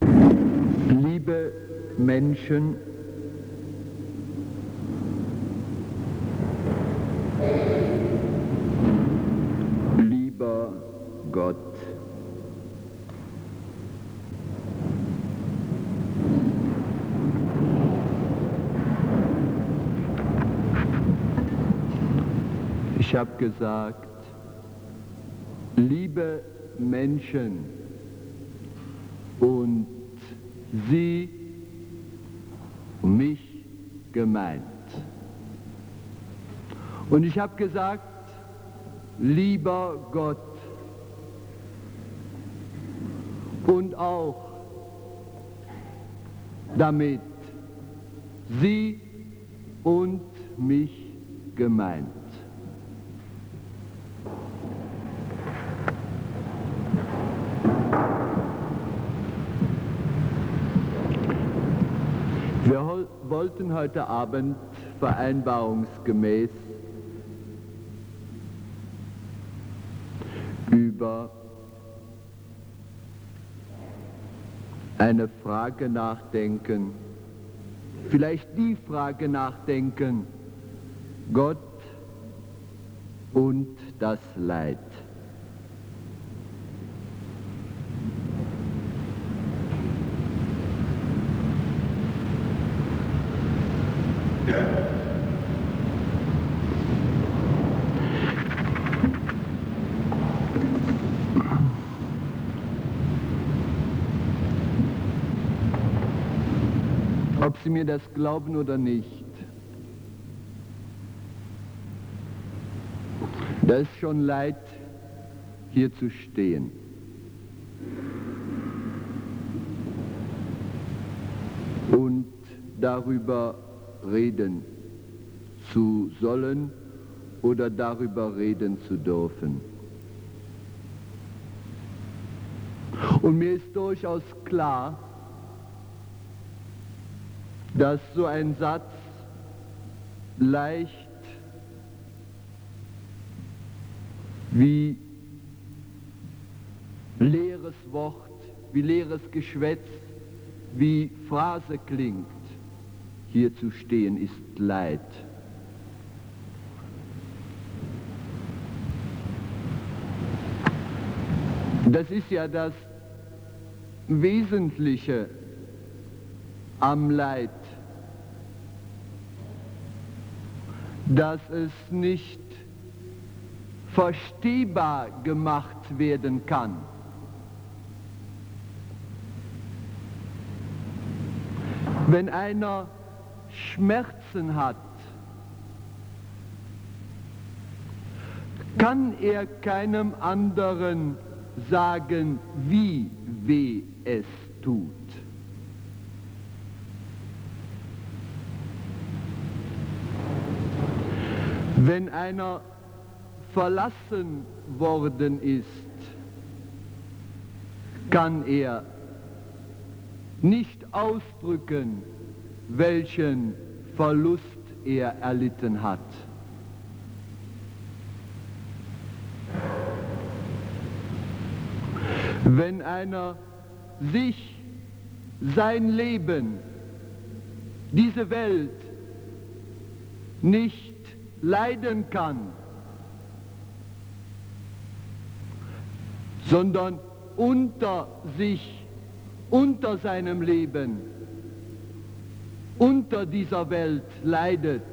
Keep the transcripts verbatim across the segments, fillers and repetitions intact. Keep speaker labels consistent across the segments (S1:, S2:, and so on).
S1: Liebe Menschen, lieber Gott, ich habe gesagt, liebe Menschen, und sie, mich gemeint. Und ich habe gesagt, lieber Gott, und auch damit sie und mich gemeint. Wir wollten heute Abend vereinbarungsgemäß über eine Frage nachdenken, vielleicht die Frage nachdenken, Gott und das Leid. Ob Sie mir das glauben oder nicht, da ist schon Leid, hier zu stehen. Und darüber reden zu sollen oder darüber reden zu dürfen. Und mir ist durchaus klar, dass so ein Satz leicht wie leeres Wort, wie leeres Geschwätz, wie Phrase klingt. Hier zu stehen ist Leid. Das ist ja das Wesentliche am Leid, dass es nicht verstehbar gemacht werden kann. Wenn einer Schmerzen hat, kann er keinem anderen sagen, wie weh es tut. Wenn einer verlassen worden ist, kann er nicht ausdrücken, welchen Verlust er erlitten hat. Wenn einer sich, sein Leben, diese Welt nicht leiden kann, sondern unter sich, unter seinem Leben, unter dieser Welt leidet,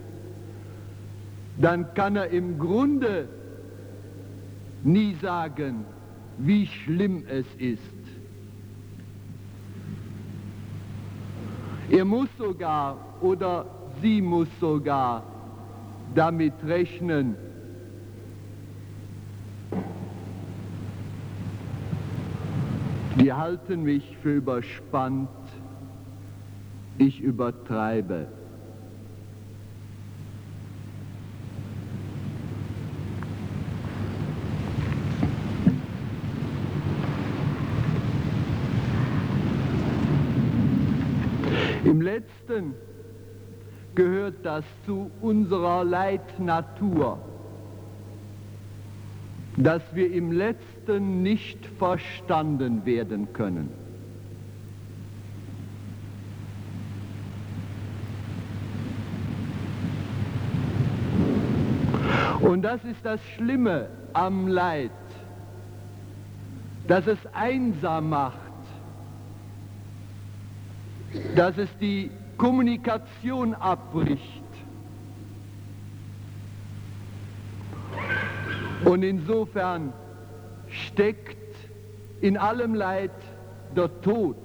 S1: dann kann er im Grunde nie sagen, wie schlimm es ist. Er muss sogar oder sie muss sogar damit rechnen, die halten mich für überspannt, ich übertreibe. Im Letzten gehört das zu unserer Leitnatur, dass wir im Letzten nicht verstanden werden können. Und das ist das Schlimme am Leid, dass es einsam macht, dass es die Kommunikation abbricht. Und insofern steckt in allem Leid der Tod.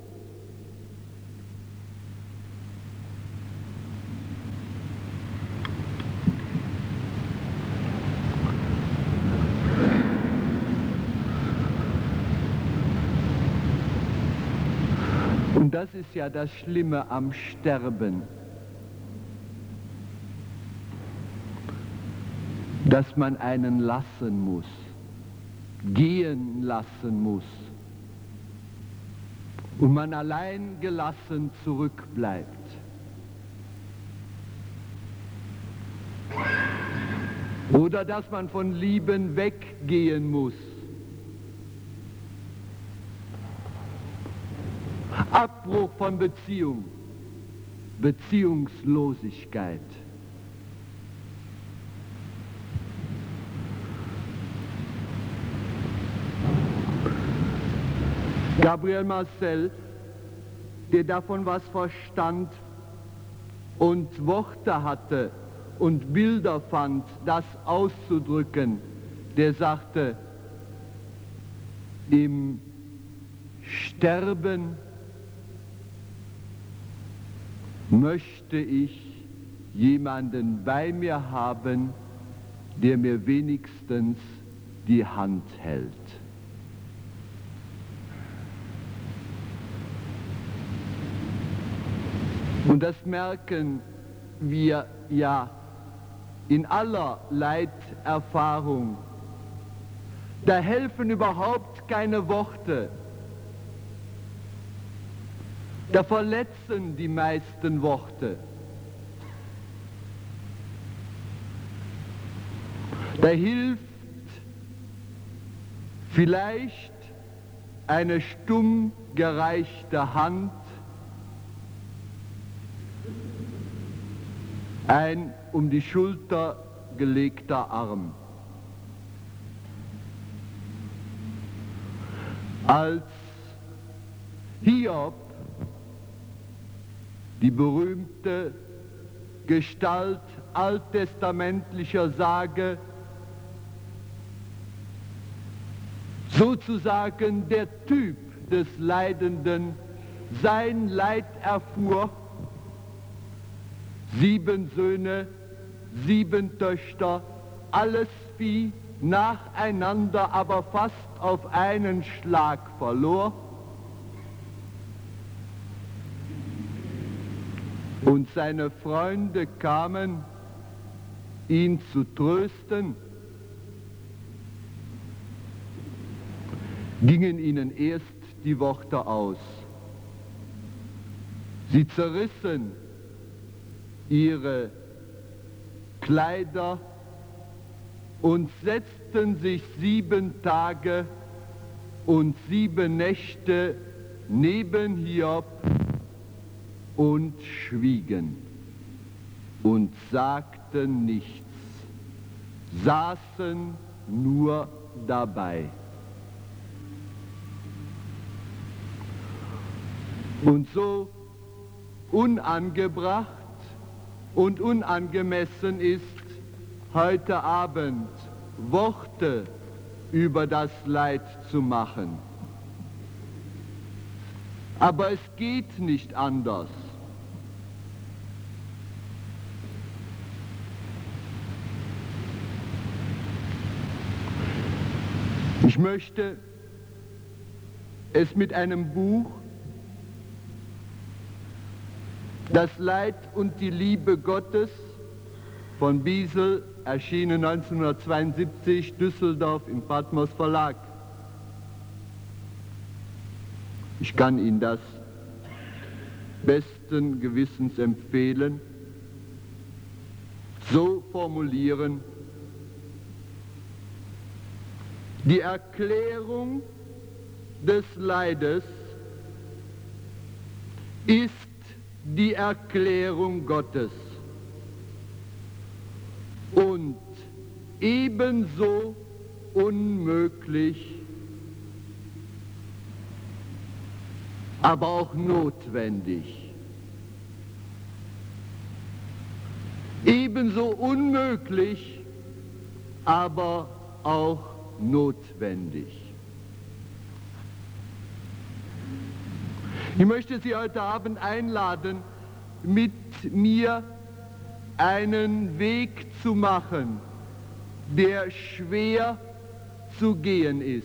S1: Und das ist ja das Schlimme am Sterben, dass man einen lassen muss, gehen lassen muss und man allein gelassen zurückbleibt. Oder dass man von Lieben weggehen muss. Abbruch von Beziehung, Beziehungslosigkeit. Gabriel Marcel, der davon was verstand und Worte hatte und Bilder fand, das auszudrücken, der sagte, im Sterben möchte ich jemanden bei mir haben, der mir wenigstens die Hand hält. Und das merken wir ja in aller Leiterfahrung. Da helfen überhaupt keine Worte. Da verletzen die meisten Worte. Da hilft vielleicht eine stumm gereichte Hand, ein um die Schulter gelegter Arm. Als Hiob, die berühmte Gestalt alttestamentlicher Sage, sozusagen der Typ des Leidenden, sein Leid erfuhr, sieben Söhne, sieben Töchter, alles Vieh nacheinander, aber fast auf einen Schlag verlor. Und seine Freunde kamen, ihn zu trösten, gingen ihnen erst die Worte aus. Sie zerrissen ihre Kleider und setzten sich sieben Tage und sieben Nächte neben Hiob und schwiegen und sagten nichts, saßen nur dabei. Und so unangebracht und unangemessen ist, heute Abend Worte über das Leid zu machen. Aber es geht nicht anders. Ich möchte es mit einem Buch, Das Leid und die Liebe Gottes, von Biesel, erschienen neunzehnhundertzweiundsiebzig, Düsseldorf im Patmos Verlag. Ich kann Ihnen das besten Gewissens empfehlen, so formulieren: Die Erklärung des Leides ist die Erklärung Gottes und ebenso unmöglich, aber auch notwendig. Ebenso unmöglich, aber auch notwendig. Ich möchte Sie heute Abend einladen, mit mir einen Weg zu machen, der schwer zu gehen ist.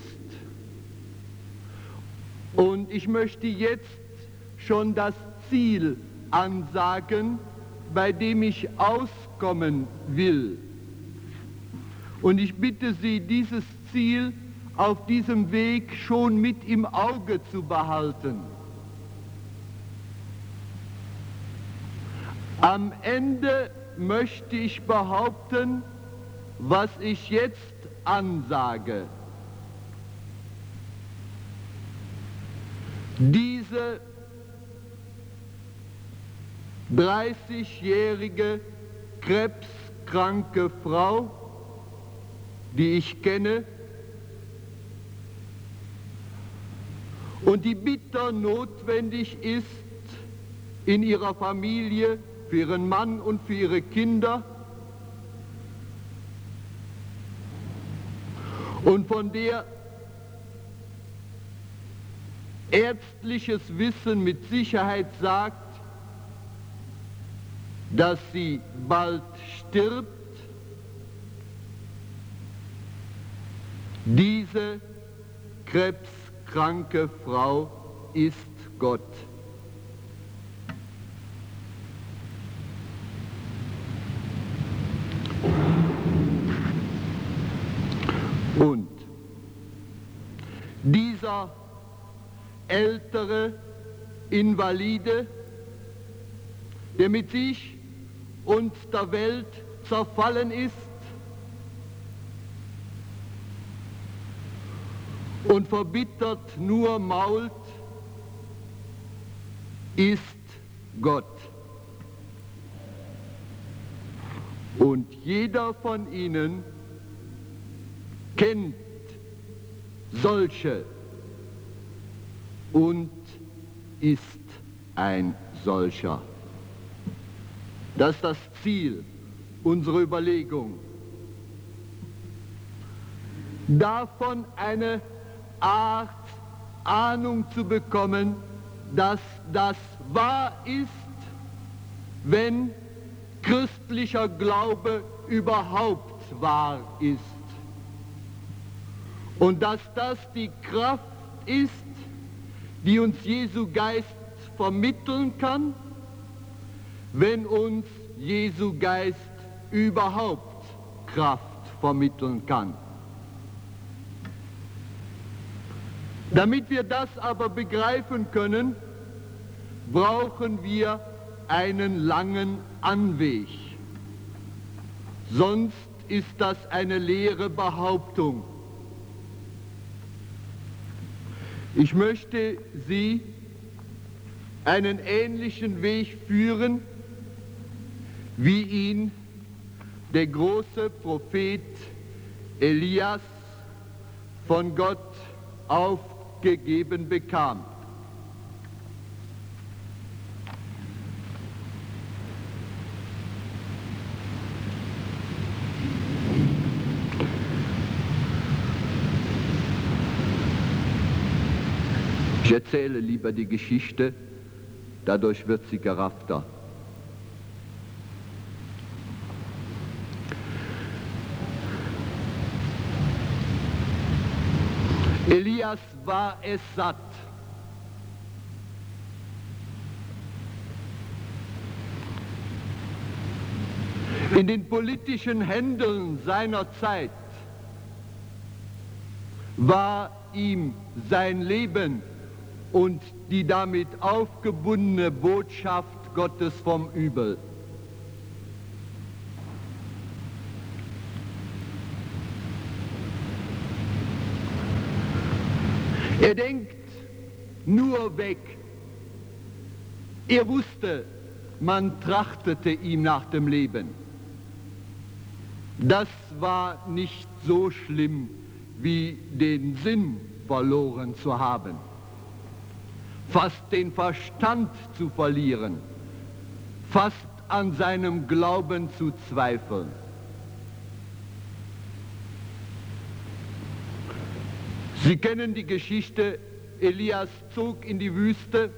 S1: Und ich möchte jetzt schon das Ziel ansagen, bei dem ich auskommen will. Und ich bitte Sie, dieses Ziel auf diesem Weg schon mit im Auge zu behalten. Am Ende möchte ich behaupten, was ich jetzt ansage. Diese dreißigjährige krebskranke Frau, die ich kenne und die bitter notwendig ist in ihrer Familie, für ihren Mann und für ihre Kinder und von der ärztliches Wissen mit Sicherheit sagt, dass sie bald stirbt. Diese krebskranke Frau ist Gott. Und dieser ältere Invalide, der mit sich und der Welt zerfallen ist und verbittert nur mault, ist Gott. Und jeder von Ihnen kennt solche und ist ein solcher. Das ist das Ziel unserer Überlegung. Davon eine Art Ahnung zu bekommen, dass das wahr ist, wenn christlicher Glaube überhaupt wahr ist. Und dass das die Kraft ist, die uns Jesu Geist vermitteln kann, wenn uns Jesu Geist überhaupt Kraft vermitteln kann. Damit wir das aber begreifen können, brauchen wir einen langen Anweg. Sonst ist das eine leere Behauptung. Ich möchte Sie einen ähnlichen Weg führen, wie ihn der große Prophet Elias von Gott aufgegeben bekam. Ich erzähle lieber die Geschichte, dadurch wird sie geraffter. Elias war es satt. In den politischen Händeln seiner Zeit war ihm sein Leben und die damit aufgebundene Botschaft Gottes vom Übel. Er denkt nur weg. Er wusste, man trachtete ihm nach dem Leben. Das war nicht so schlimm, wie den Sinn verloren zu haben, fast den Verstand zu verlieren, fast an seinem Glauben zu zweifeln. Sie kennen die Geschichte, Elias zog in die Wüste.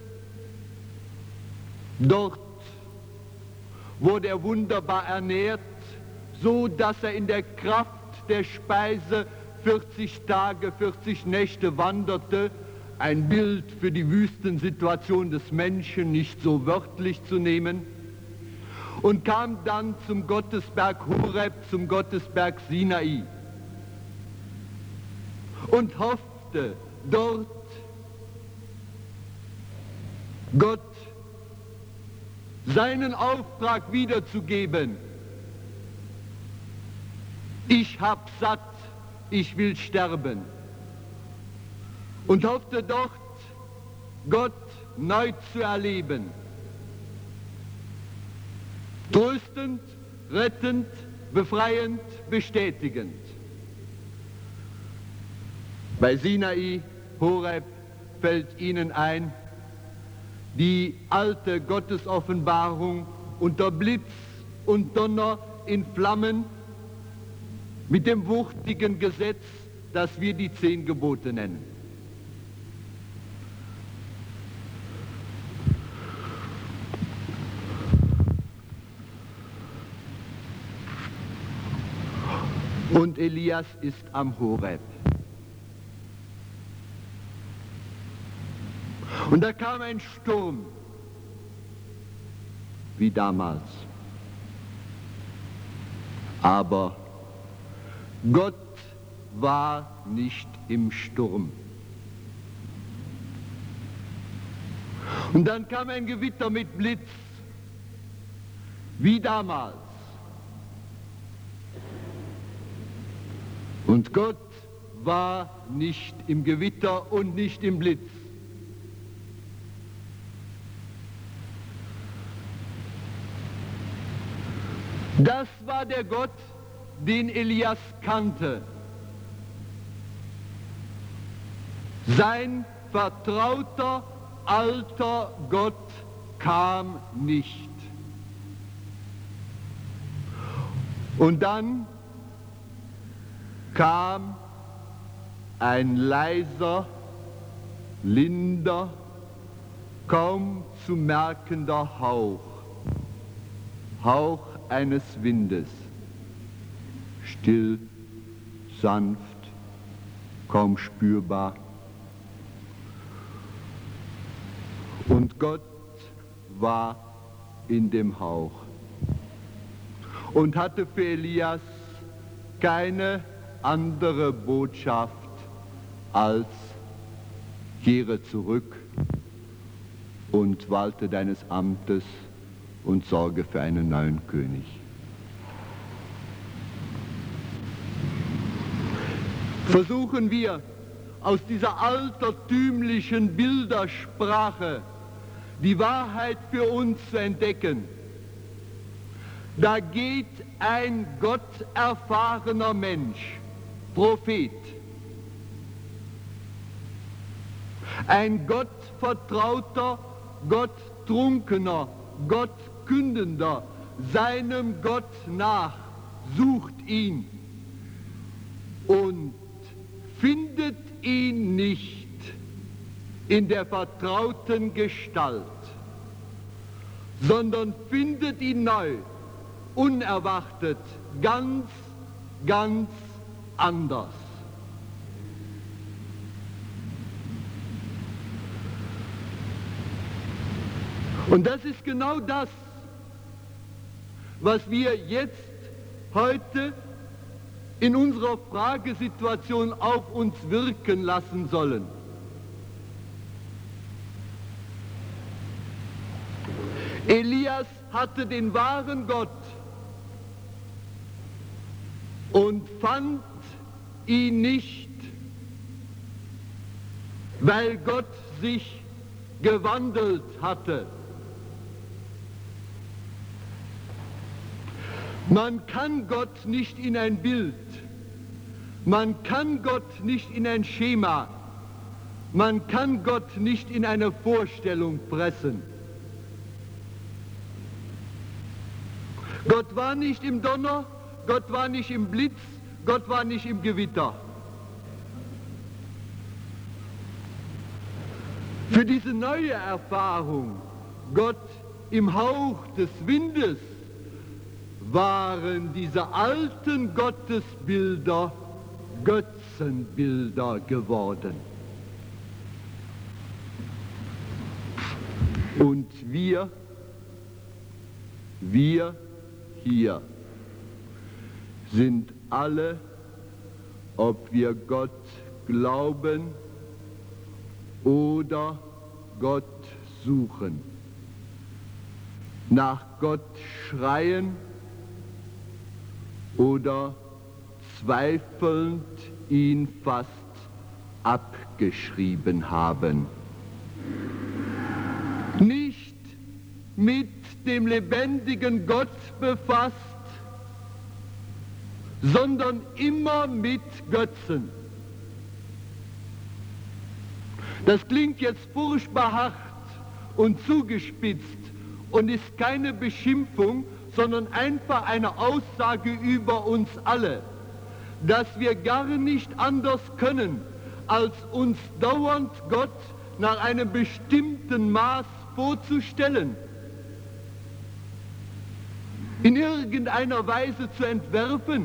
S1: Dort wurde er wunderbar ernährt, so dass er in der Kraft der Speise vierzig Tage, vierzig Nächte wanderte. Ein Bild für die Wüstensituation des Menschen, nicht so wörtlich zu nehmen. Und kam dann zum Gottesberg Horeb, zum Gottesberg Sinai. Und hoffte, dort Gott seinen Auftrag wiederzugeben. Ich hab satt, ich will sterben. Und hoffte dort, Gott neu zu erleben. Tröstend, rettend, befreiend, bestätigend. Bei Sinai, Horeb, fällt ihnen ein, die alte Gottesoffenbarung unter Blitz und Donner in Flammen mit dem wuchtigen Gesetz, das wir die Zehn Gebote nennen. Und Elias ist am Horeb. Und da kam ein Sturm, wie damals. Aber Gott war nicht im Sturm. Und dann kam ein Gewitter mit Blitz, wie damals. Und Gott war nicht im Gewitter und nicht im Blitz. Das war der Gott, den Elias kannte. Sein vertrauter, alter Gott kam nicht. Und dann kam ein leiser, linder, kaum zu merkender Hauch, Hauch eines Windes, still, sanft, kaum spürbar. Und Gott war in dem Hauch und hatte für Elias keine andere Botschaft als: kehre zurück und walte deines Amtes und sorge für einen neuen König. Versuchen wir aus dieser altertümlichen Bildersprache die Wahrheit für uns zu entdecken. Da geht ein gotterfahrener Mensch, Prophet, ein gottvertrauter, gotttrunkener, Gottkündender, seinem Gott nach, sucht ihn und findet ihn nicht in der vertrauten Gestalt, sondern findet ihn neu, unerwartet, ganz, ganz anders. Und das ist genau das, was wir jetzt, heute in unserer Fragesituation auf uns wirken lassen sollen. Elias hatte den wahren Gott und fand ihn nicht, weil Gott sich gewandelt hatte. Man kann Gott nicht in ein Bild, man kann Gott nicht in ein Schema, man kann Gott nicht in eine Vorstellung pressen. Gott war nicht im Donner, Gott war nicht im Blitz, Gott war nicht im Gewitter. Für diese neue Erfahrung, Gott im Hauch des Windes, waren diese alten Gottesbilder Götzenbilder geworden. Und wir, wir hier sind alle, ob wir Gott glauben oder Gott suchen, nach Gott schreien oder zweifelnd ihn fast abgeschrieben haben. Nicht mit dem lebendigen Gott befasst, sondern immer mit Götzen. Das klingt jetzt furchtbar hart und zugespitzt und ist keine Beschimpfung, sondern einfach eine Aussage über uns alle, dass wir gar nicht anders können, als uns dauernd Gott nach einem bestimmten Maß vorzustellen, in irgendeiner Weise zu entwerfen.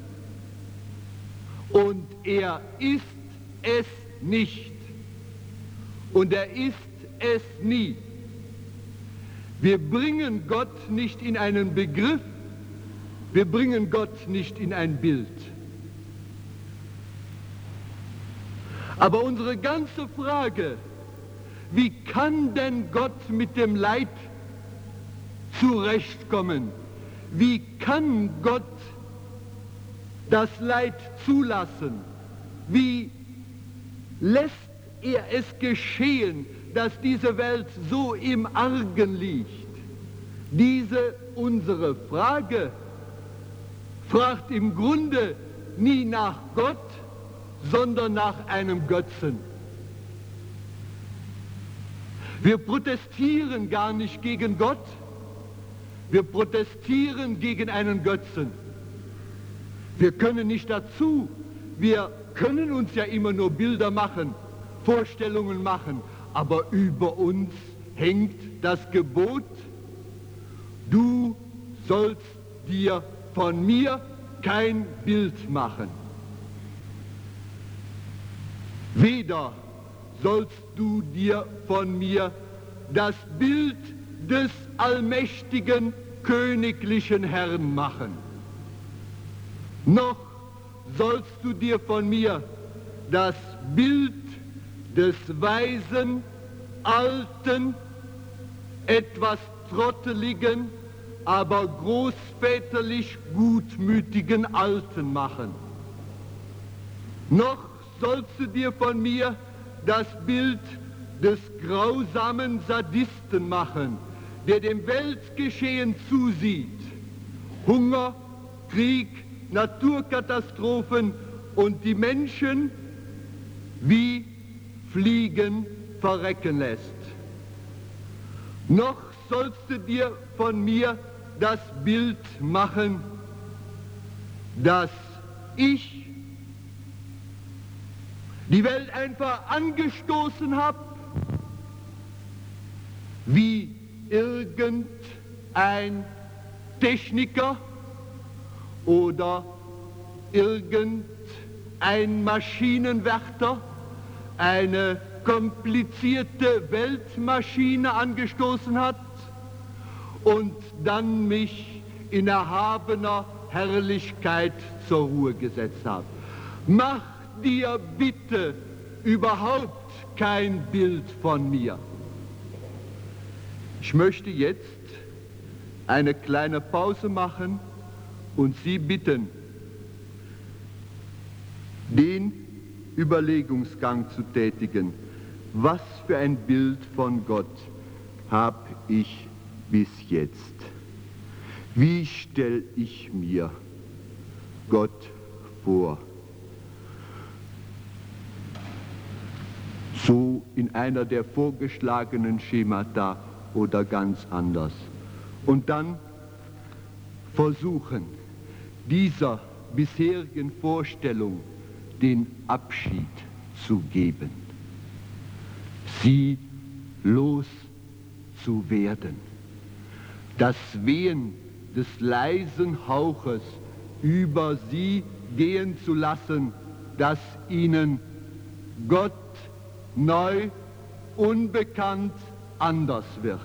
S1: Und er ist es nicht. Und er ist es nie. Wir bringen Gott nicht in einen Begriff, wir bringen Gott nicht in ein Bild. Aber unsere ganze Frage, wie kann denn Gott mit dem Leid zurechtkommen? Wie kann Gott das Leid zulassen? Wie lässt er es geschehen, dass diese Welt so im Argen liegt? Diese unsere Frage fragt im Grunde nie nach Gott, sondern nach einem Götzen. Wir protestieren gar nicht gegen Gott, wir protestieren gegen einen Götzen. Wir können nicht dazu, wir können uns ja immer nur Bilder machen, Vorstellungen machen, aber über uns hängt das Gebot, du sollst dir von mir kein Bild machen. Weder sollst du dir von mir das Bild des allmächtigen königlichen Herrn machen, noch sollst du dir von mir das Bild des weisen, alten, etwas trotteligen, aber großväterlich gutmütigen Alten machen. Noch sollst du dir von mir das Bild des grausamen Sadisten machen, der dem Weltgeschehen zusieht, Hunger, Krieg, Naturkatastrophen und die Menschen wie Fliegen verrecken lässt. Noch sollst du dir von mir das Bild machen, dass ich die Welt einfach angestoßen habe, wie irgendein Techniker oder irgendein Maschinenwärter eine komplizierte Weltmaschine angestoßen hat und dann mich in erhabener Herrlichkeit zur Ruhe gesetzt habe. Mach dir bitte überhaupt kein Bild von mir. Ich möchte jetzt eine kleine Pause machen und Sie bitten, den Überlegungsgang zu tätigen. Was für ein Bild von Gott habe ich bis jetzt? Wie stelle ich mir Gott vor? So in einer der vorgeschlagenen Schemata oder ganz anders. Und dann versuchen, dieser bisherigen Vorstellung den Abschied zu geben, sie loszuwerden, das Wehen des leisen Hauches über sie gehen zu lassen, dass ihnen Gott neu, unbekannt, anders wird.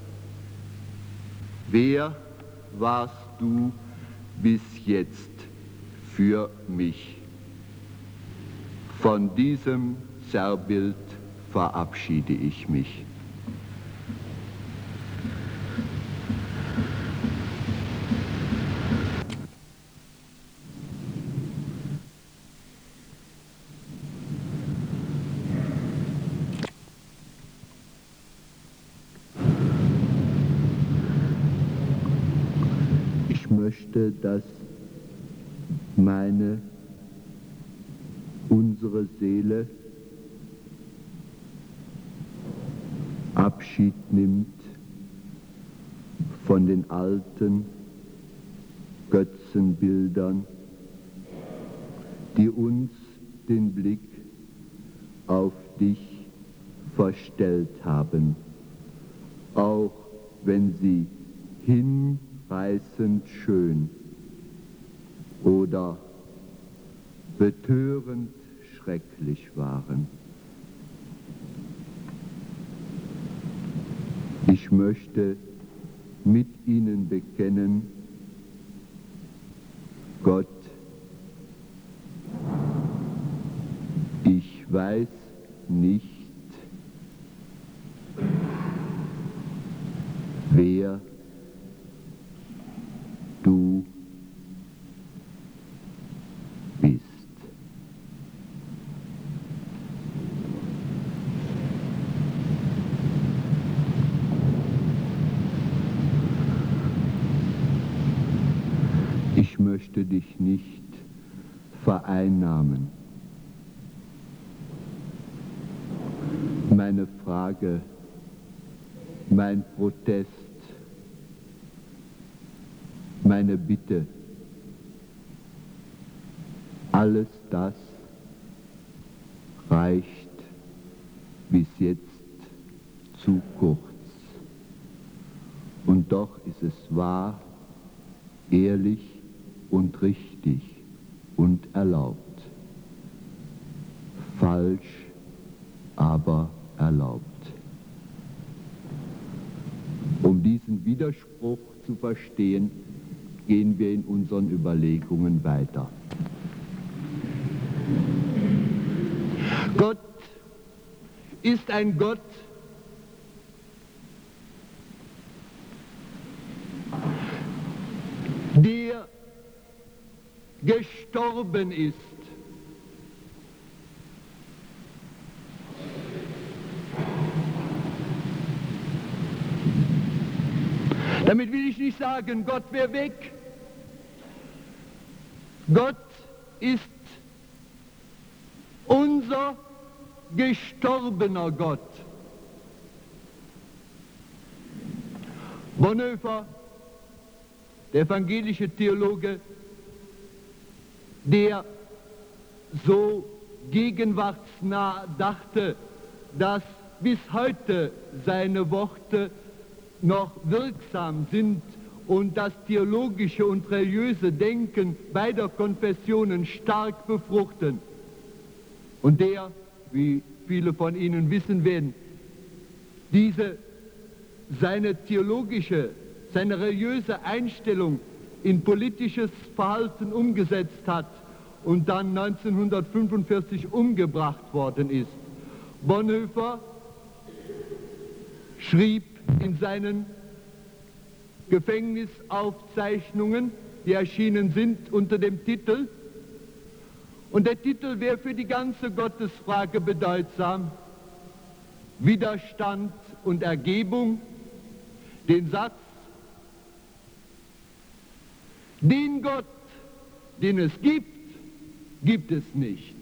S1: Wer warst du bis jetzt für mich? Von diesem Zerrbild verabschiede ich mich. Ich möchte, dass meine, unsere Seele Abschied nimmt von den alten Götzenbildern, die uns den Blick auf dich verstellt haben, auch wenn sie hinreißend schön oder betörend schrecklich waren. Ich möchte mit ihnen bekennen, Gott, ich weiß nicht, wer du bist. Ich möchte dich nicht vereinnahmen. Meine Frage, mein Protest, meine Bitte, alles das reicht bis jetzt zu kurz. Und doch ist es wahr, ehrlich und richtig und erlaubt. Falsch, aber erlaubt. Um diesen Widerspruch zu verstehen, gehen wir in unseren Überlegungen weiter. Gott ist ein Gott, der gestorben ist. Damit will ich nicht sagen, Gott wäre weg. Gott ist unser gestorbener Gott. Bonhoeffer, der evangelische Theologe, der so gegenwartsnah dachte, dass bis heute seine Worte noch wirksam sind und das theologische und religiöse Denken beider Konfessionen stark befruchten. Und der, wie viele von Ihnen wissen werden, diese seine theologische, seine religiöse Einstellung in politisches Verhalten umgesetzt hat und dann neunzehnhundertfünfundvierzig umgebracht worden ist. Bonhoeffer schrieb in seinen Gefängnisaufzeichnungen, die erschienen sind unter dem Titel, und der Titel wäre für die ganze Gottesfrage bedeutsam, Widerstand und Ergebung, den Satz: Den Gott, den es gibt, gibt es nicht.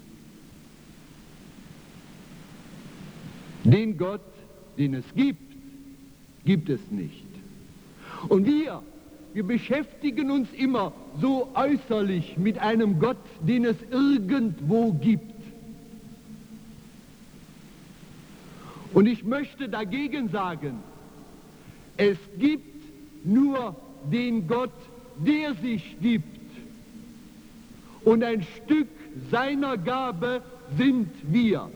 S1: Den Gott, den es gibt, gibt es nicht. Und wir, wir beschäftigen uns immer so äußerlich mit einem Gott, den es irgendwo gibt. Und ich möchte dagegen sagen, es gibt nur den Gott, der sich gibt. Und ein Stück seiner Gabe sind wir.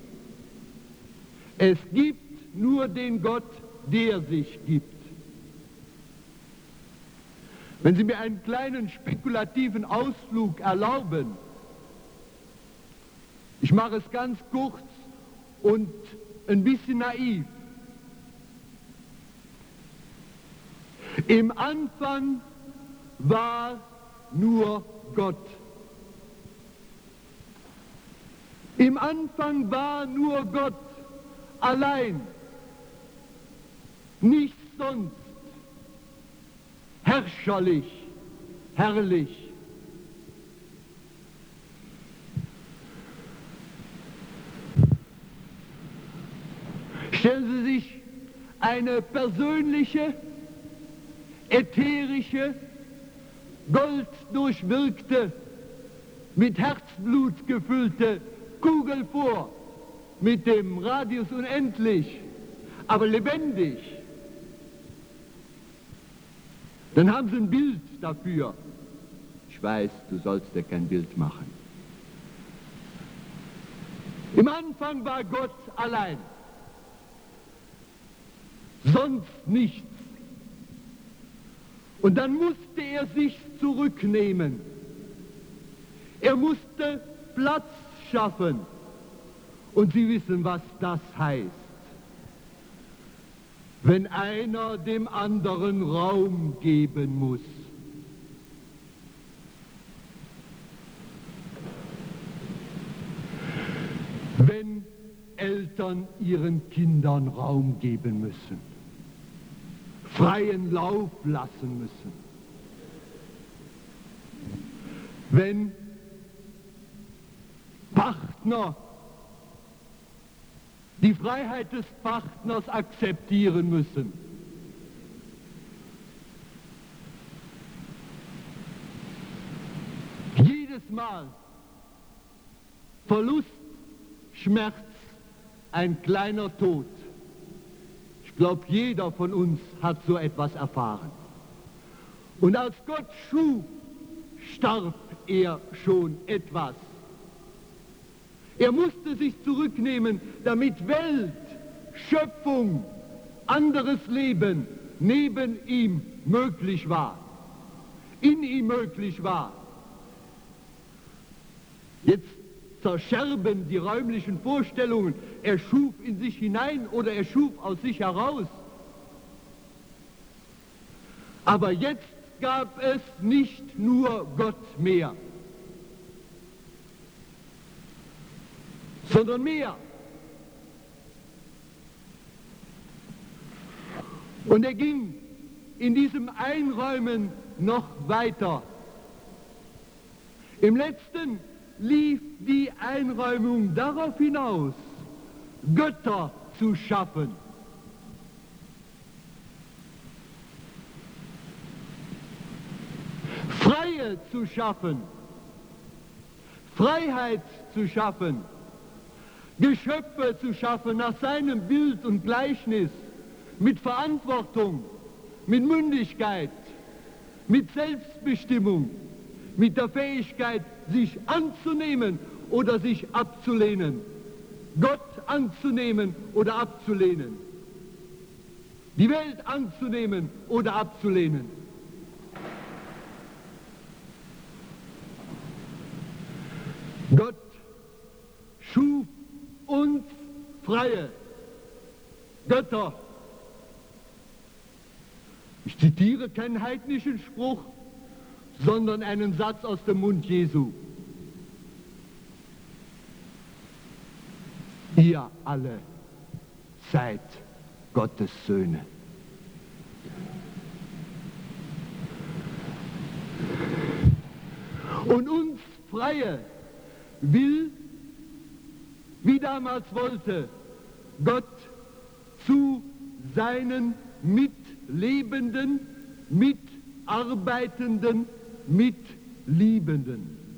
S1: Es gibt nur den Gott, der sich gibt. Wenn Sie mir einen kleinen spekulativen Ausflug erlauben, ich mache es ganz kurz und ein bisschen naiv. Im Anfang war nur Gott. Im Anfang war nur Gott allein, nichts sonst, herrscherlich, herrlich. Stellen Sie sich eine persönliche, ätherische, golddurchwirkte, mit Herzblut gefüllte Kugel vor, mit dem Radius unendlich, aber lebendig. Dann haben Sie ein Bild dafür. Ich weiß, du sollst dir kein Bild machen. Im Anfang war Gott allein, sonst nichts. Und dann musste er sich zurücknehmen. Er musste Platz schaffen. Und Sie wissen, was das heißt. Wenn einer dem anderen Raum geben muss. Wenn Eltern ihren Kindern Raum geben müssen, freien Lauf lassen müssen. Wenn Partner die Freiheit des Partners akzeptieren müssen. Jedes Mal Verlust, Schmerz, ein kleiner Tod. Ich glaube, jeder von uns hat so etwas erfahren. Und als Gott schuf, starb er schon etwas. Er musste sich zurücknehmen, damit Welt, Schöpfung, anderes Leben neben ihm möglich war, in ihm möglich war. Jetzt zerscherben die räumlichen Vorstellungen. Er schuf in sich hinein oder er schuf aus sich heraus. Aber jetzt gab es nicht nur Gott mehr, sondern mehr. Und er ging in diesem Einräumen noch weiter. Im letzten lief die Einräumung darauf hinaus, Götter zu schaffen. Freie zu schaffen, Freiheit zu schaffen, Geschöpfe zu schaffen nach seinem Bild und Gleichnis, mit Verantwortung, mit Mündigkeit, mit Selbstbestimmung, mit der Fähigkeit, sich anzunehmen oder sich abzulehnen, Gott anzunehmen oder abzulehnen, die Welt anzunehmen oder abzulehnen. Gott schuf uns freie Götter. Ich zitiere keinen heidnischen Spruch, sondern einen Satz aus dem Mund Jesu. Ihr alle seid Gottes Söhne. Und uns Freie will, wie damals wollte, Gott zu seinen Mitlebenden, Mitarbeitenden, Mitliebenden.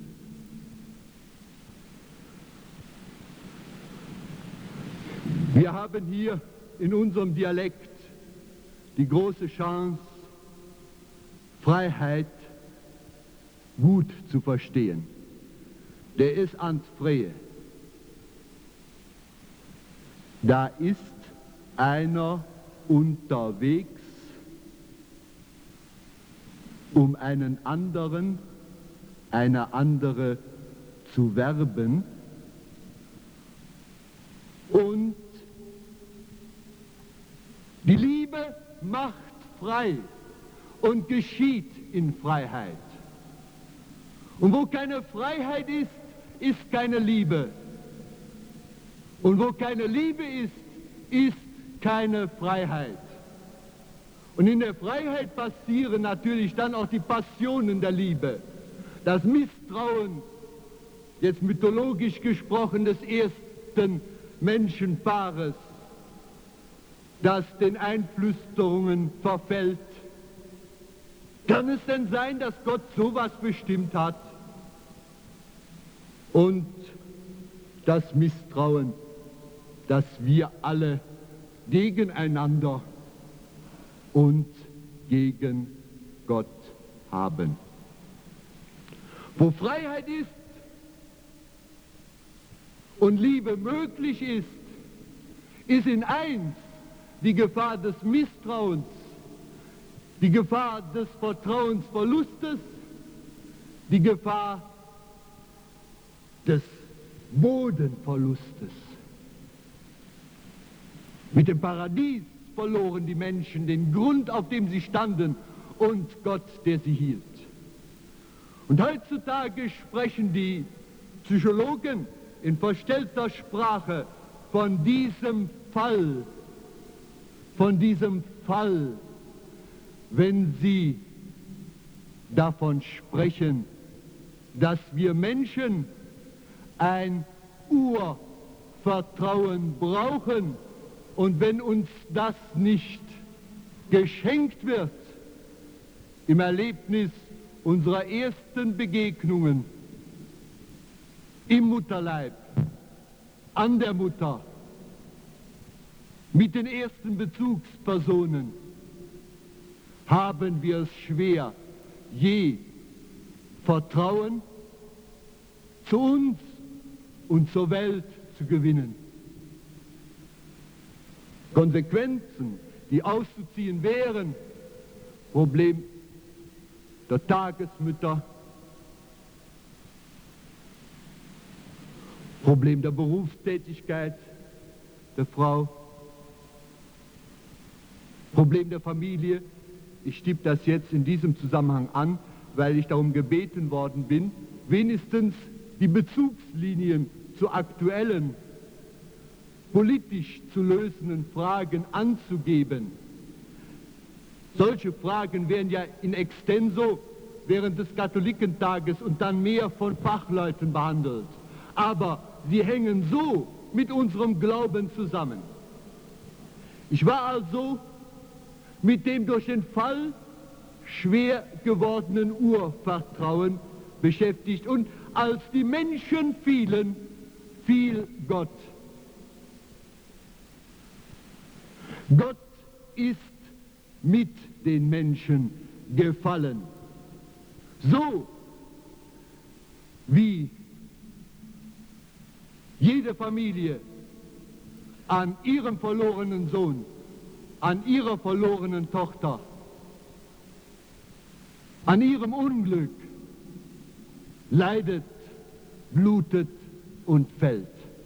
S1: Wir haben hier in unserem Dialekt die große Chance, Freiheit gut zu verstehen. Der ist ans Freie. Da ist einer unterwegs, um einen anderen, eine andere zu werben, und die Liebe macht frei und geschieht in Freiheit. Und wo keine Freiheit ist, ist keine Liebe. Und wo keine Liebe ist, ist keine Freiheit. Und in der Freiheit passieren natürlich dann auch die Passionen der Liebe. Das Misstrauen, jetzt mythologisch gesprochen, des ersten Menschenpaares, das den Einflüsterungen verfällt. Kann es denn sein, dass Gott sowas bestimmt hat? Und das Misstrauen, das wir alle gegeneinander und gegen Gott haben. Wo Freiheit ist und Liebe möglich ist, ist in eins die Gefahr des Misstrauens, die Gefahr des Vertrauensverlustes, die Gefahr des Bodenverlustes. Mit dem Paradies verloren die Menschen den Grund, auf dem sie standen, und Gott, der sie hielt. Und heutzutage sprechen die Psychologen in verstellter Sprache von diesem Fall, von diesem Fall, wenn sie davon sprechen, dass wir Menschen ein Urvertrauen brauchen, und wenn uns das nicht geschenkt wird im Erlebnis unserer ersten Begegnungen im Mutterleib, an der Mutter, mit den ersten Bezugspersonen, haben wir es schwer, je Vertrauen zu uns und zur Welt zu gewinnen. Konsequenzen, die auszuziehen wären: Problem der Tagesmütter, Problem der Berufstätigkeit der Frau, Problem der Familie. Ich stiebe das jetzt in diesem Zusammenhang an, weil ich darum gebeten worden bin, wenigstens die Bezugslinien zu aktuellen, politisch zu lösenden Fragen anzugeben. Solche Fragen werden ja in extenso während des Katholikentages und dann mehr von Fachleuten behandelt. Aber sie hängen so mit unserem Glauben zusammen. Ich war also mit dem durch den Fall schwer gewordenen Urvertrauen beschäftigt, und als die Menschen fielen, fiel Gott. Gott ist mit den Menschen gefallen, so wie jede Familie an ihrem verlorenen Sohn, an ihrer verlorenen Tochter, an ihrem Unglück leidet, blutet und fällt.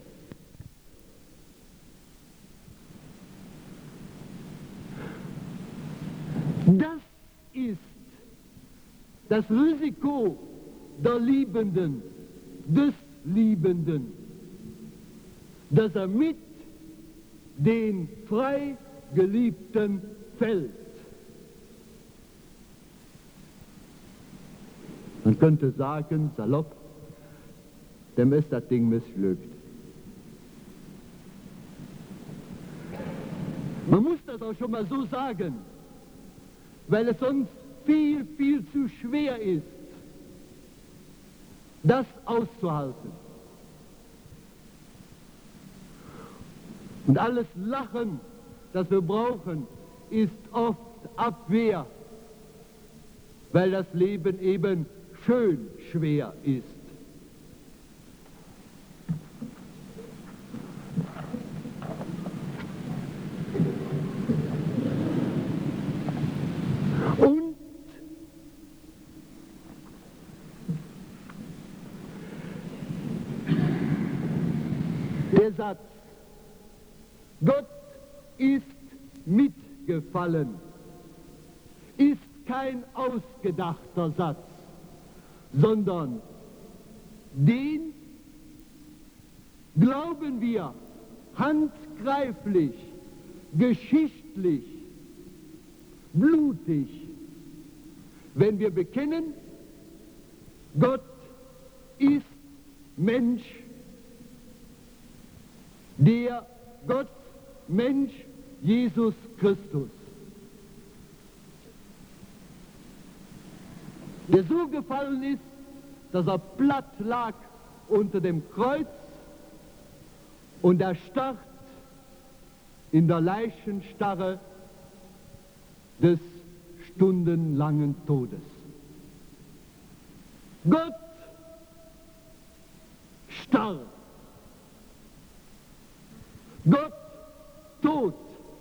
S1: Das ist das Risiko der Liebenden, des Liebenden, dass er mit den frei Geliebten fällt. Man könnte sagen, salopp, dem ist das Ding missglückt. Man muss das auch schon mal so sagen, weil es sonst viel, viel zu schwer ist, das auszuhalten. Und alles Lachen, das wir brauchen, ist oft Abwehr, weil das Leben eben schön schwer ist. Und der Satz, Gott ist mitgefallen, ist kein ausgedachter Satz, sondern den glauben wir handgreiflich, geschichtlich, blutig, wenn wir bekennen, Gott ist Mensch, der Gott Mensch Jesus Christus, der so gefallen ist, dass er platt lag unter dem Kreuz und erstarrt in der Leichenstarre des stundenlangen Todes. Gott starr, Gott tot.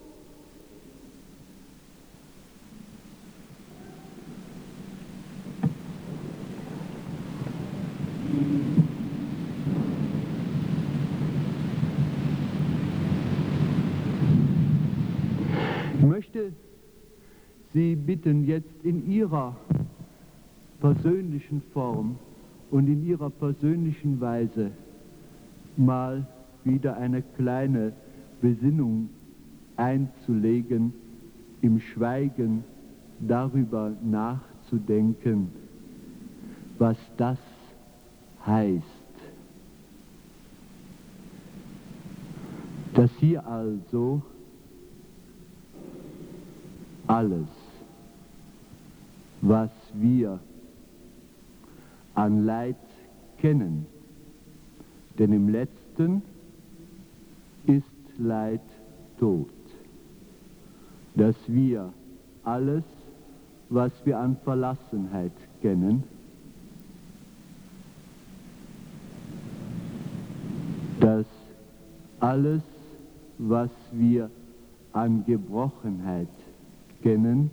S1: Ich möchte Sie bitten, jetzt in Ihrer persönlichen Form und in Ihrer persönlichen Weise mal wieder eine kleine Besinnung einzulegen, im Schweigen darüber nachzudenken, was das heißt. Dass hier also alles, was wir an Leid kennen, denn im Letzten ist Leid tot, dass wir alles, was wir an Verlassenheit kennen, dass alles, was wir an Gebrochenheit kennen,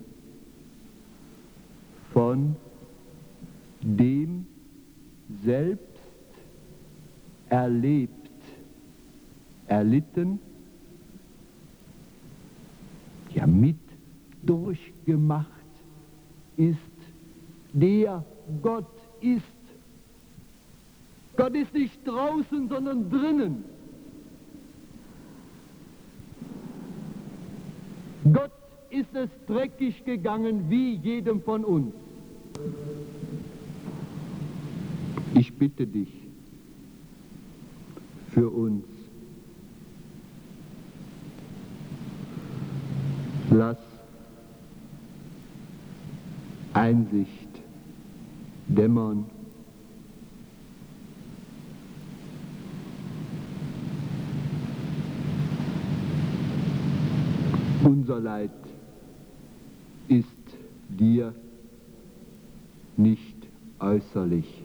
S1: von dem selbst erlebt, erlitten, ja mit durchgemacht ist, der Gott ist. Gott ist nicht draußen, sondern drinnen. Gott ist es dreckig gegangen wie jedem von uns. Ich bitte dich für uns, lass Einsicht dämmern, unser Leid ist dir nicht äußerlich.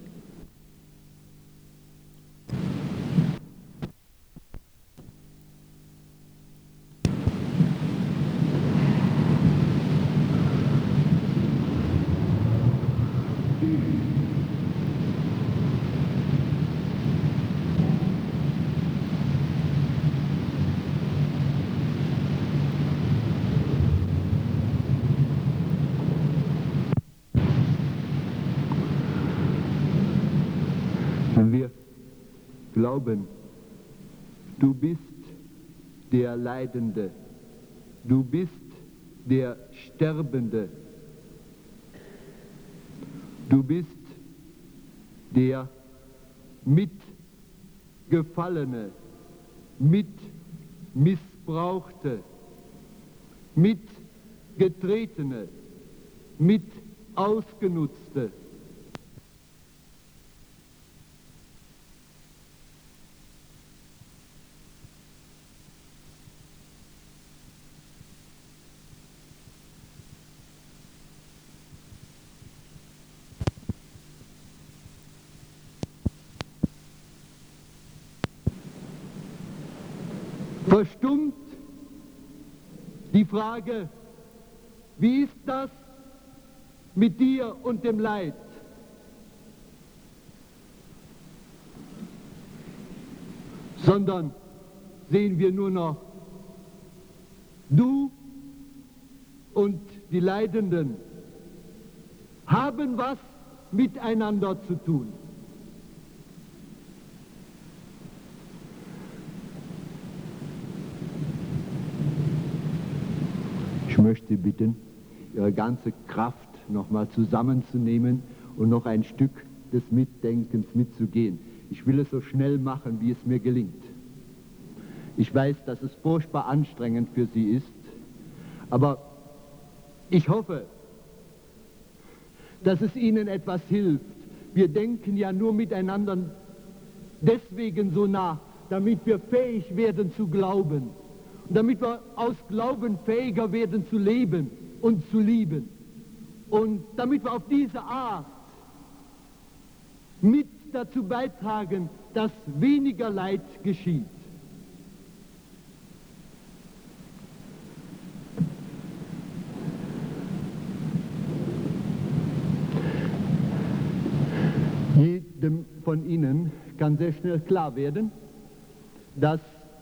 S1: Wenn wir glauben, du bist der Leidende, du bist der Sterbende, du bist der Mitgefallene, Mitmissbrauchte, Mitgetretene, Mitausgenutzte, verstummt die Frage, wie ist das mit dir und dem Leid? Sondern sehen wir nur noch du und die Leidenden haben was miteinander zu tun. Ich möchte bitten, Ihre ganze Kraft nochmal zusammenzunehmen und noch ein Stück des Mitdenkens mitzugehen. Ich will es so schnell machen, wie es mir gelingt. Ich weiß, dass es furchtbar anstrengend für Sie ist, aber ich hoffe, dass es Ihnen etwas hilft. Wir denken ja nur miteinander deswegen so nach, damit wir fähig werden zu glauben. Und damit wir aus Glauben fähiger werden zu leben und zu lieben. Und damit wir auf diese Art mit dazu beitragen, dass weniger Leid geschieht. Jedem von Ihnen kann sehr schnell klar werden, dass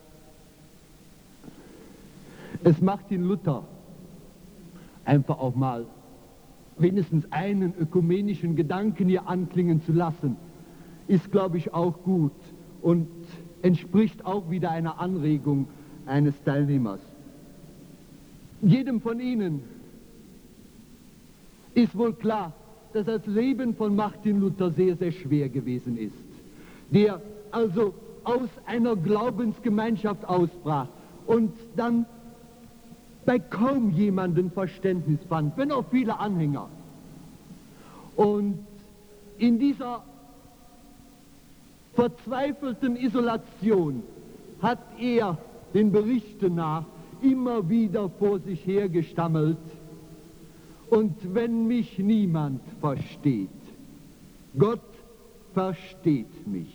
S1: es Martin Luther einfach auch mal wenigstens einen ökumenischen Gedanken hier anklingen zu lassen, ist, glaube ich, auch gut und entspricht auch wieder einer Anregung eines Teilnehmers. Jedem von Ihnen ist wohl klar, dass das Leben von Martin Luther sehr, sehr schwer gewesen ist, der also aus einer Glaubensgemeinschaft ausbrach und dann bei kaum jemandem Verständnis fand, wenn auch viele Anhänger. Und in dieser verzweifelten Isolation hat er den Berichten nach immer wieder vor sich hergestammelt. Und wenn mich niemand versteht, Gott versteht mich.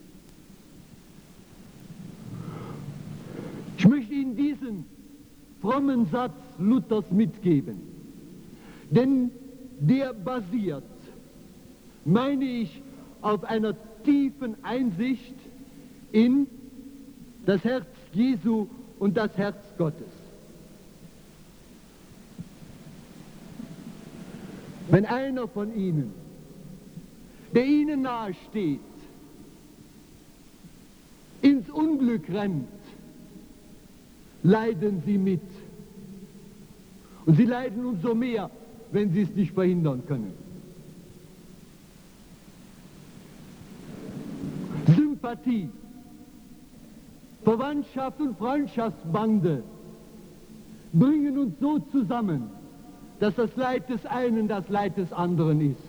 S1: Ich möchte Ihnen diesen frommen Satz Luthers mitgeben, denn der basiert, meine ich, auf einer tiefen Einsicht in das Herz Jesu und das Herz Gottes. Wenn einer von Ihnen, der Ihnen nahe steht, ins Unglück rennt, leiden Sie mit. Und Sie leiden umso mehr, wenn Sie es nicht verhindern können. Sympathie, Verwandtschaft und Freundschaftsbande bringen uns so zusammen, dass das Leid des einen das Leid des anderen ist.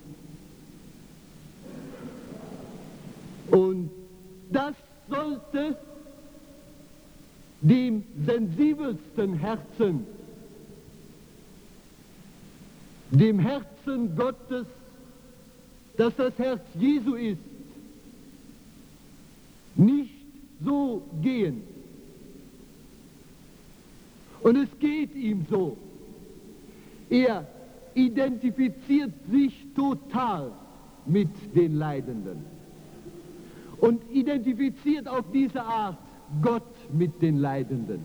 S1: Und das sollte dem sensibelsten Herzen, dem Herzen Gottes, das das Herz Jesu ist, nicht so gehen. Und es geht ihm so. Er identifiziert sich total mit den Leidenden und identifiziert auf diese Art Gott mit den Leidenden.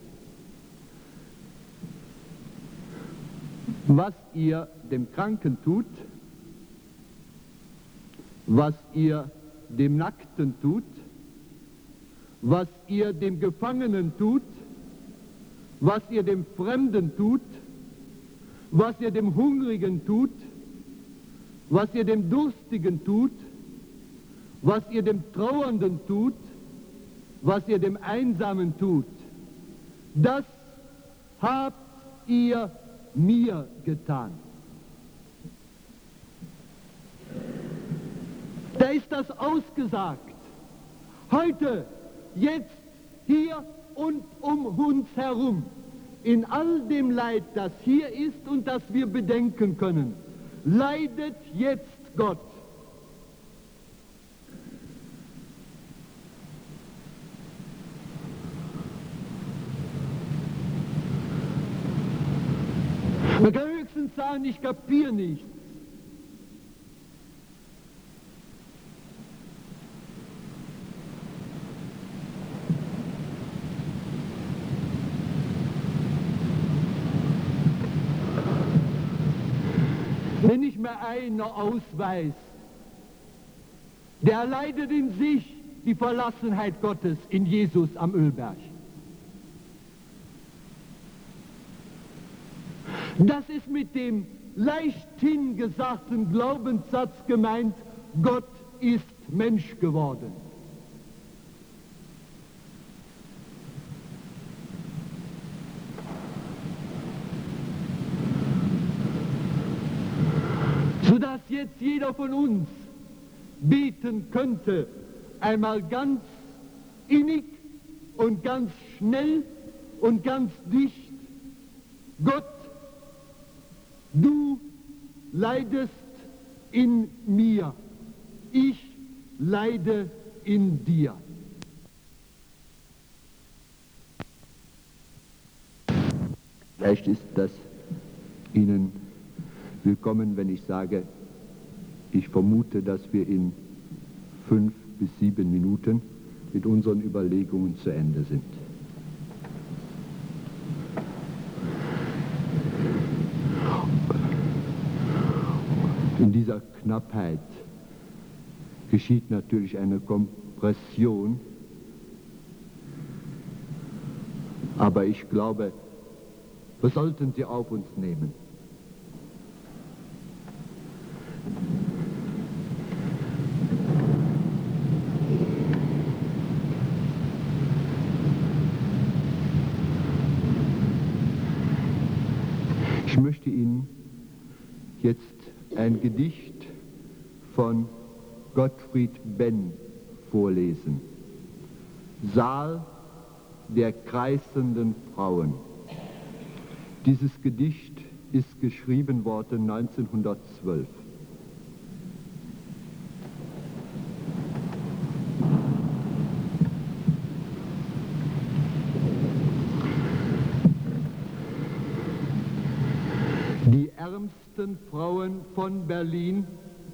S1: Was ihr dem Kranken tut, was ihr dem Nackten tut, was ihr dem Gefangenen tut, was ihr dem Fremden tut, was ihr dem Hungrigen tut, was ihr dem Durstigen tut, was ihr dem Trauernden tut, was ihr dem Einsamen tut, das habt ihr mir getan. Da ist das ausgesagt. Heute, jetzt, hier und um uns herum. In all dem Leid, das hier ist und das wir bedenken können, leidet jetzt Gott. Man kann höchstens sagen, ich kapiere nichts. Wenn nicht mehr einer ausweist, der erleidet in sich die Verlassenheit Gottes in Jesus am Ölberg. Das ist mit dem leichthin gesagten Glaubenssatz gemeint, Gott ist Mensch geworden. Sodass jetzt jeder von uns beten könnte, einmal ganz innig und ganz schnell und ganz dicht, Gott, du leidest in mir, ich leide in dir. Vielleicht ist das Ihnen willkommen, wenn ich sage, ich vermute, dass wir in fünf bis sieben Minuten mit unseren Überlegungen zu Ende sind. In dieser Knappheit geschieht natürlich eine Kompression, aber ich glaube, wir sollten sie auf uns nehmen. Ich möchte Ihnen jetzt ein Gedicht von Gottfried Benn vorlesen. Saal der kreisenden Frauen. Dieses Gedicht ist geschrieben worden neunzehnhundertzwölf. Die ärmsten Frauen von Berlin,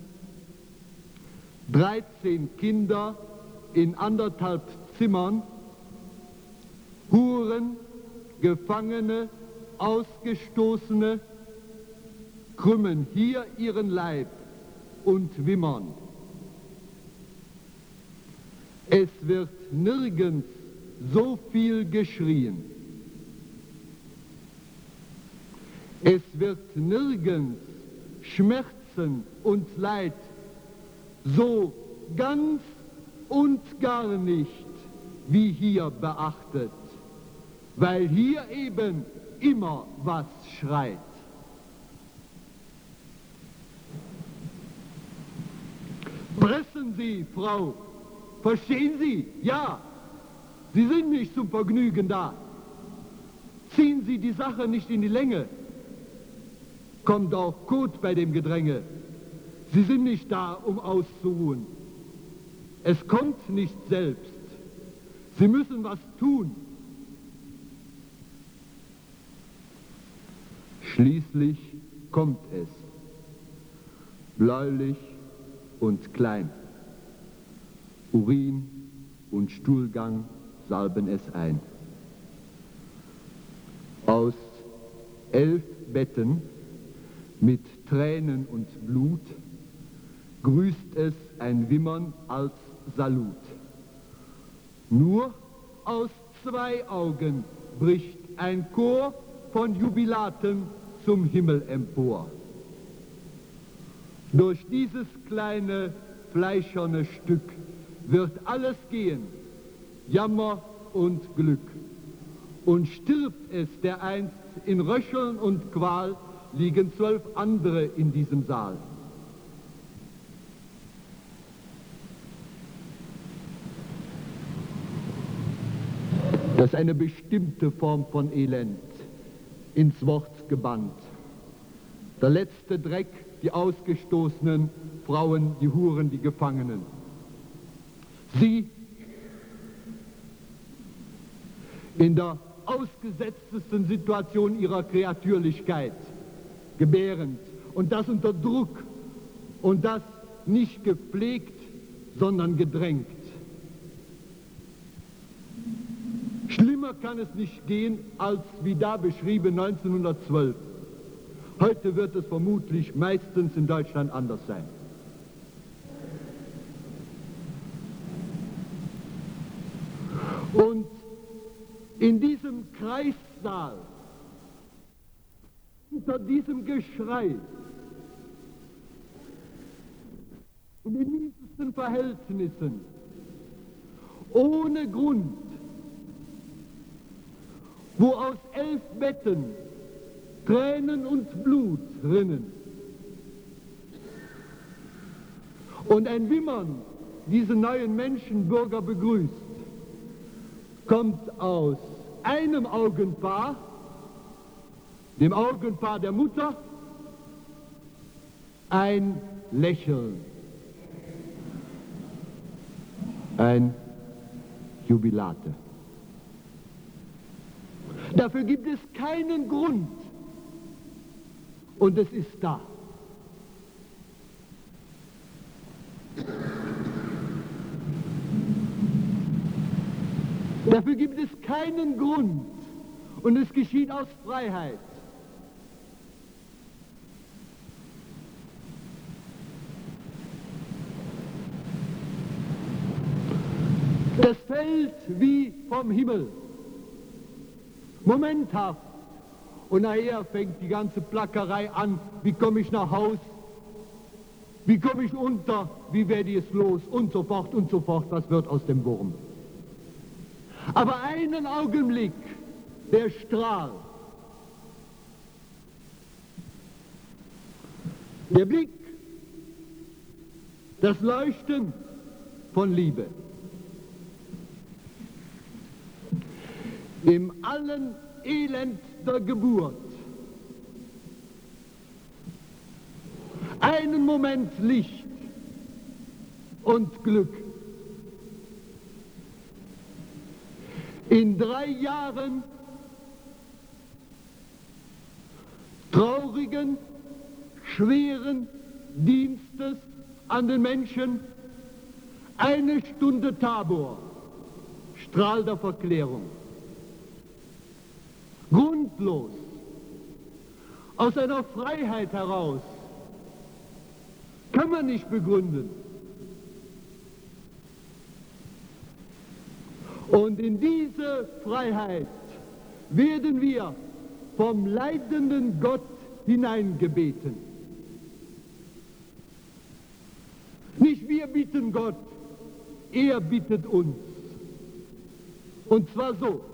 S1: dreizehn Kinder in anderthalb Zimmern, Huren, Gefangene, Ausgestoßene, krümmen hier ihren Leib und wimmern. Es wird nirgends so viel geschrien. Es wird nirgends Schmerzen und Leid so ganz und gar nicht wie hier beachtet, weil hier eben immer was schreit. Pressen Sie, Frau, verstehen Sie? Ja, Sie sind nicht zum Vergnügen da. Ziehen Sie die Sache nicht in die Länge. Kommt auch Kot bei dem Gedränge. Sie sind nicht da, um auszuruhen. Es kommt nicht selbst. Sie müssen was tun. Schließlich kommt es, bläulich und klein. Urin und Stuhlgang salben es ein. Aus elf Betten mit Tränen und Blut grüßt es ein Wimmern als Salut. Nur aus zwei Augen bricht ein Chor von Jubilaten zum Himmel empor. Durch dieses kleine fleischerne Stück wird alles gehen, Jammer und Glück. Und stirbt es dereinst in Röcheln und Qual, liegen zwölf andere in diesem Saal. Das ist eine bestimmte Form von Elend, ins Wort gebannt. Der letzte Dreck, die Ausgestoßenen, Frauen, die Huren, die Gefangenen. Sie in der ausgesetztesten Situation ihrer Kreatürlichkeit, gebärend, und das unter Druck, und das nicht gepflegt, sondern gedrängt. Schlimmer kann es nicht gehen, als wie da beschrieben neunzehnhundertzwölf. Heute wird es vermutlich meistens in Deutschland anders sein. Und in diesem Kreissaal, unter diesem Geschrei, in den miesesten Verhältnissen, ohne Grund, wo aus elf Betten Tränen und Blut rinnen und ein Wimmern diese neuen Menschenbürger begrüßt, kommt aus einem Augenpaar, dem Augenpaar der Mutter, ein Lächeln, ein Jubilate. Dafür gibt es keinen Grund, und es ist da. Dafür gibt es keinen Grund, und es geschieht aus Freiheit. Das fällt wie vom Himmel, momenthaft, und nachher fängt die ganze Plackerei an. Wie komme ich nach Haus? Wie komme ich unter? Wie werde ich es los? Und so fort und so fort. Was wird aus dem Wurm? Aber einen Augenblick, der Strahl, der Blick, das Leuchten von Liebe. Im allen Elend der Geburt. Einen Moment Licht und Glück. In drei Jahren traurigen, schweren Dienstes an den Menschen, eine Stunde Tabor, Strahl der Verklärung. Grundlos, aus einer Freiheit heraus, kann man nicht begründen. Und in diese Freiheit werden wir vom leidenden Gott hineingebeten. Nicht wir bitten Gott, er bittet uns. Und zwar so: